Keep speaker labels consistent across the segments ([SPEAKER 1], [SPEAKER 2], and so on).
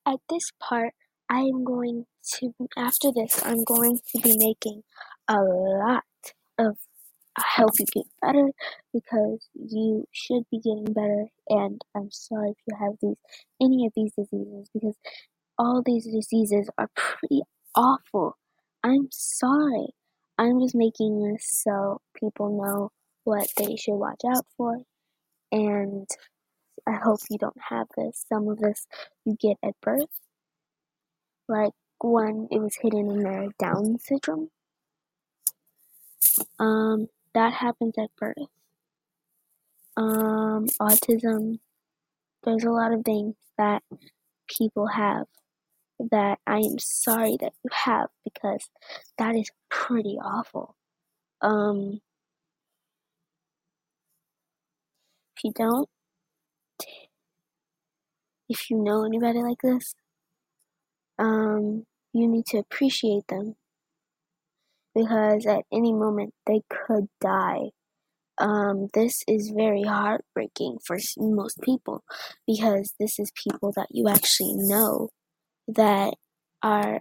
[SPEAKER 1] At this part, after this, I'm going to be making a lot of help you get better because you should be getting better. And I'm sorry if you have any of these diseases because all these diseases are pretty awful. I'm sorry. I'm just making this so people know what they should watch out for. And I hope you don't have this. Some of this you get at birth, like when it was hidden in their Down syndrome. That happens at birth. Autism. There's a lot of things that people have that I am sorry that you have because that is pretty awful. Um, if you don't, if you know anybody like this, you need to appreciate them because at any moment they could die. This is very heartbreaking for most people because this is people that you actually know that are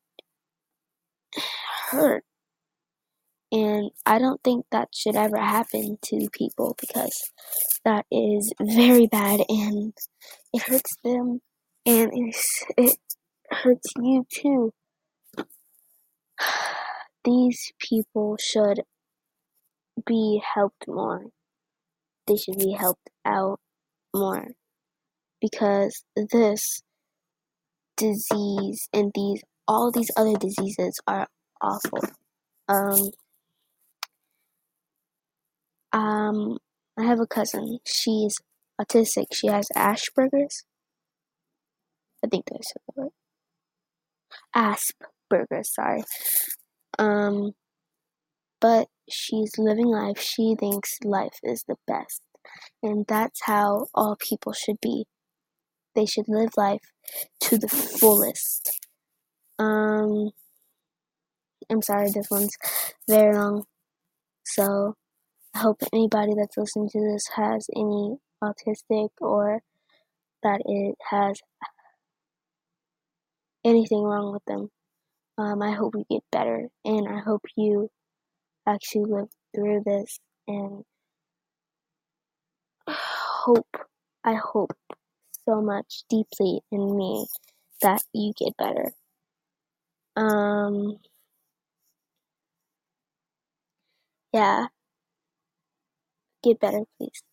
[SPEAKER 1] hurt. And I don't think that should ever happen to people because that is very bad and it hurts them and it hurts you too. These people should be helped more. They should be helped out more because this disease and all these other diseases are awful. Um, I have a cousin. She's autistic. She has Asperger's. I think that's the word. Asperger's, sorry. Um, but she's living life. She thinks life is the best. And that's how all people should be. They should live life to the fullest. I'm sorry, this one's very long. So I hope anybody that's listening to this has any autistic or that it has anything wrong with them. I hope you get better and I hope you actually live through this and hope, I hope so much deeply in me that you get better. Yeah, get better, please.